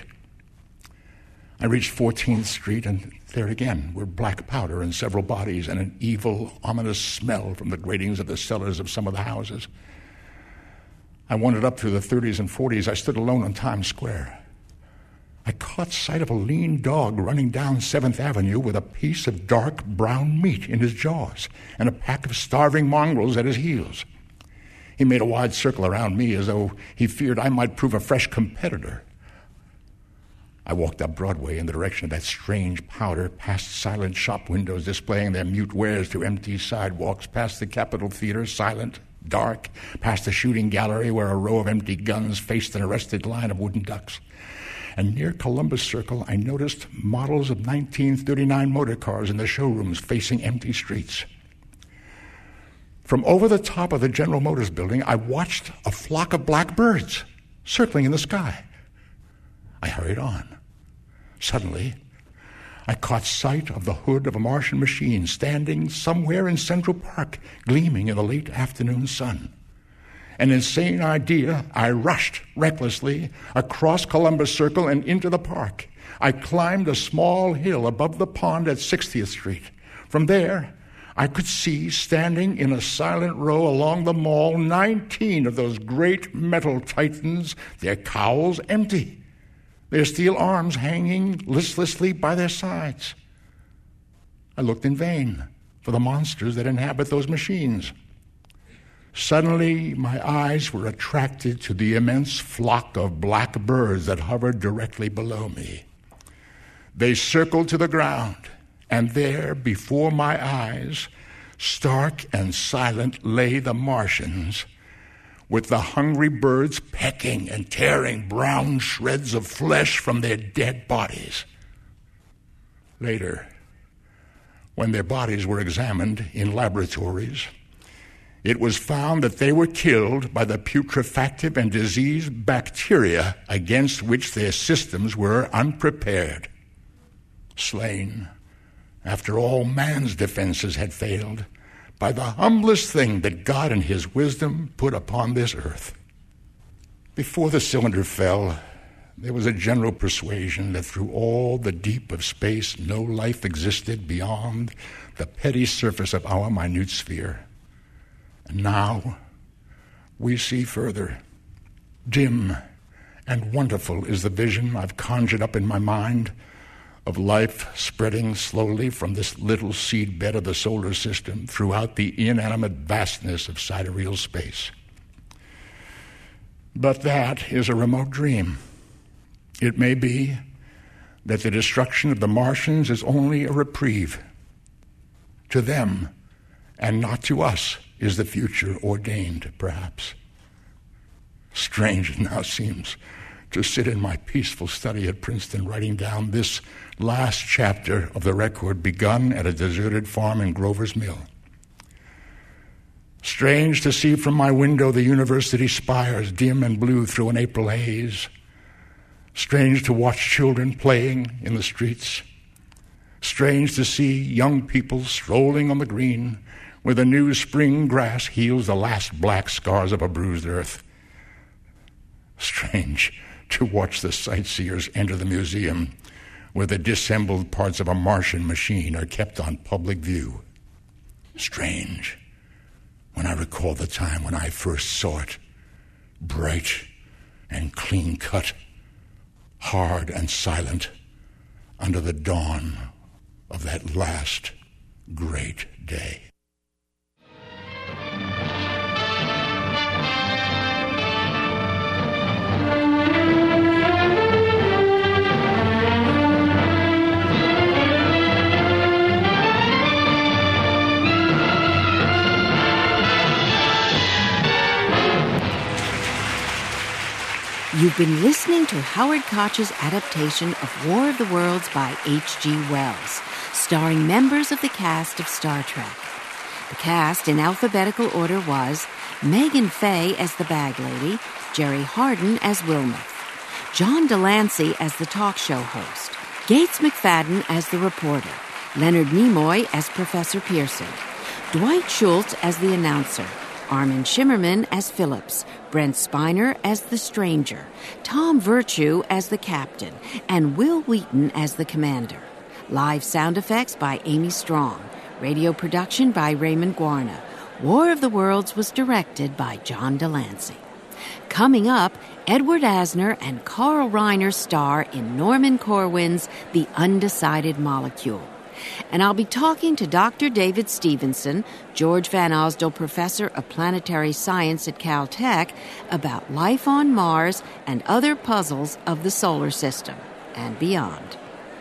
I reached fourteenth Street, and there again were black powder and several bodies and an evil, ominous smell from the gratings of the cellars of some of the houses. I wandered up through the thirties and forties. I stood alone on Times Square. I caught sight of a lean dog running down seventh Avenue with a piece of dark brown meat in his jaws and a pack of starving mongrels at his heels. He made a wide circle around me as though he feared I might prove a fresh competitor. I walked up Broadway in the direction of that strange powder, past silent shop windows displaying their mute wares to empty sidewalks, past the Capitol Theater, silent, dark, past the shooting gallery where a row of empty guns faced an arrested line of wooden ducks. And near Columbus Circle, I noticed models of nineteen thirty-nine motor cars in the showrooms facing empty streets. From over the top of the General Motors building, I watched a flock of black birds circling in the sky. I hurried on. Suddenly, I caught sight of the hood of a Martian machine standing somewhere in Central Park, gleaming in the late afternoon sun. An insane idea, I rushed recklessly across Columbus Circle and into the park. I climbed a small hill above the pond at sixtieth Street. From there, I could see, standing in a silent row along the mall, nineteen of those great metal titans, their cowls empty, their steel arms hanging listlessly by their sides. I looked in vain for the monsters that inhabit those machines. Suddenly, my eyes were attracted to the immense flock of black birds that hovered directly below me. They circled to the ground, and there, before my eyes, stark and silent, lay the Martians, with the hungry birds pecking and tearing brown shreds of flesh from their dead bodies. Later, when their bodies were examined in laboratories, it was found that they were killed by the putrefactive and diseased bacteria against which their systems were unprepared. Slain, after all man's defenses had failed, by the humblest thing that God in his wisdom put upon this earth. Before the cylinder fell, there was a general persuasion that through all the deep of space no life existed beyond the petty surface of our minute sphere. And now we see further. Dim and wonderful is the vision I've conjured up in my mind of life spreading slowly from this little seed bed of the solar system throughout the inanimate vastness of sidereal space. But that is a remote dream. It may be that the destruction of the Martians is only a reprieve. To them, and not to us, is the future ordained, perhaps. Strange it now seems to sit in my peaceful study at Princeton writing down this last chapter of the record begun at a deserted farm in Grover's Mill. Strange to see from my window the university spires dim and blue through an April haze. Strange to watch children playing in the streets. Strange to see young people strolling on the green where the new spring grass heals the last black scars of a bruised earth. Strange to watch the sightseers enter the museum where the disassembled parts of a Martian machine are kept on public view. Strange when I recall the time when I first saw it, bright and clean-cut, hard and silent, under the dawn of that last great day. You've been listening to Howard Koch's adaptation of War of the Worlds by H G Wells, starring members of the cast of Star Trek. The cast in alphabetical order was Megan Fay as the bag lady, Jerry Hardin as Wilmoth, John Delancey as the talk show host, Gates McFadden as the reporter, Leonard Nimoy as Professor Pearson, Dwight Schultz as the announcer, Armin Shimmerman as Phillips, Brent Spiner as the stranger, Tom Virtue as the captain, and Will Wheaton as the commander. Live sound effects by Amy Strong. Radio production by Raymond Guarna. War of the Worlds was directed by John Delancey. Coming up, Edward Asner and Carl Reiner star in Norman Corwin's The Undecided Molecule. And I'll be talking to Doctor David Stevenson, George Van Osdol Professor of Planetary Science at Caltech, about life on Mars and other puzzles of the solar system and beyond.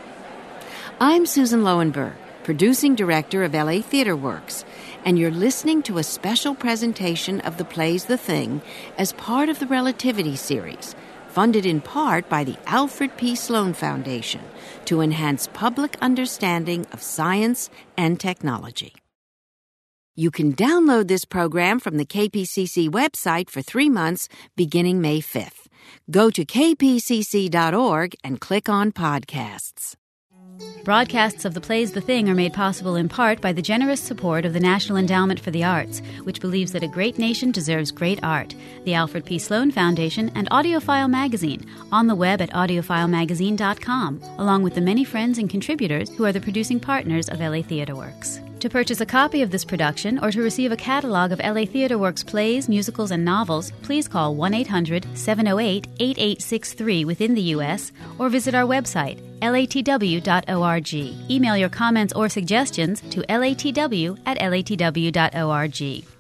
I'm Susan Lowenberg, producing director of L A Theatre Works, and you're listening to a special presentation of the plays The Thing as part of the Relativity series, funded in part by the Alfred P. Sloan Foundation to enhance public understanding of science and technology. You can download this program from the K P C C website for three months beginning May fifth. Go to k p c c dot org and click on Podcasts. Broadcasts of the plays The Thing are made possible in part by the generous support of the National Endowment for the Arts, which believes that a great nation deserves great art, the Alfred P. Sloan Foundation, and AudioFile Magazine, on the web at audiophile magazine dot com, along with the many friends and contributors who are the producing partners of L A Theatre Works. To purchase a copy of this production or to receive a catalog of L A Theatre Works plays, musicals, and novels, please call one eight hundred seven oh eight eight eight six three within the U S or visit our website, L A T W dot org. Email your comments or suggestions to L A T W at L A T W dot org.